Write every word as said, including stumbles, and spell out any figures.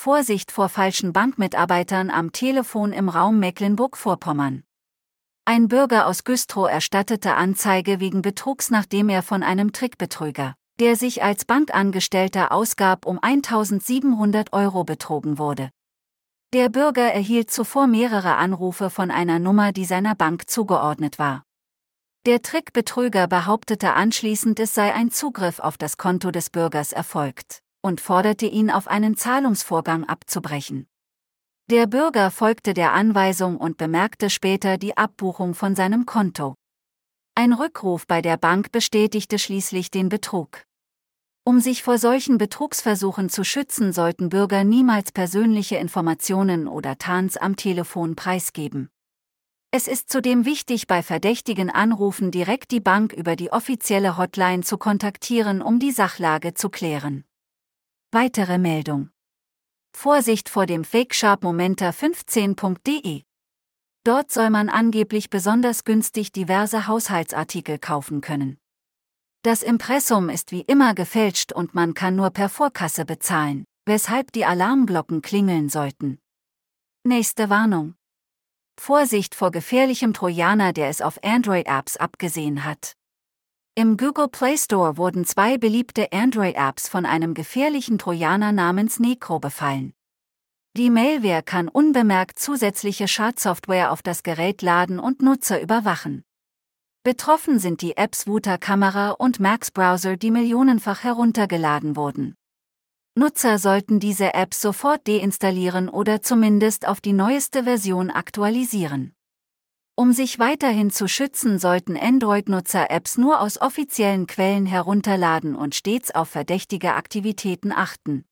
Vorsicht vor falschen Bankmitarbeitern am Telefon im Raum Mecklenburg-Vorpommern. Ein Bürger aus Güstrow erstattete Anzeige wegen Betrugs, nachdem er von einem Trickbetrüger, der sich als Bankangestellter ausgab, um eintausendsiebenhundert Euro betrogen wurde. Der Bürger erhielt zuvor mehrere Anrufe von einer Nummer, die seiner Bank zugeordnet war. Der Trickbetrüger behauptete anschließend, es sei ein Zugriff auf das Konto des Bürgers erfolgt und forderte ihn auf, einen Zahlungsvorgang abzubrechen. Der Bürger folgte der Anweisung und bemerkte später die Abbuchung von seinem Konto. Ein Rückruf bei der Bank bestätigte schließlich den Betrug. Um sich vor solchen Betrugsversuchen zu schützen, sollten Bürger niemals persönliche Informationen oder T A Ns am Telefon preisgeben. Es ist zudem wichtig, bei verdächtigen Anrufen direkt die Bank über die offizielle Hotline zu kontaktieren, um die Sachlage zu klären. Weitere Meldung. Vorsicht vor dem Fake-Shop momenta fünfzehn punkt de. Dort soll man angeblich besonders günstig diverse Haushaltsartikel kaufen können. Das Impressum ist wie immer gefälscht und man kann nur per Vorkasse bezahlen, weshalb die Alarmglocken klingeln sollten. Nächste Warnung. Vorsicht vor gefährlichem Trojaner, der es auf Android-Apps abgesehen hat. Im Google Play Store wurden zwei beliebte Android-Apps von einem gefährlichen Trojaner namens Necro befallen. Die Malware kann unbemerkt zusätzliche Schadsoftware auf das Gerät laden und Nutzer überwachen. Betroffen sind die Apps Wouter Kamera und Max Browser, die millionenfach heruntergeladen wurden. Nutzer sollten diese Apps sofort deinstallieren oder zumindest auf die neueste Version aktualisieren. Um sich weiterhin zu schützen, sollten Android-Nutzer Apps nur aus offiziellen Quellen herunterladen und stets auf verdächtige Aktivitäten achten.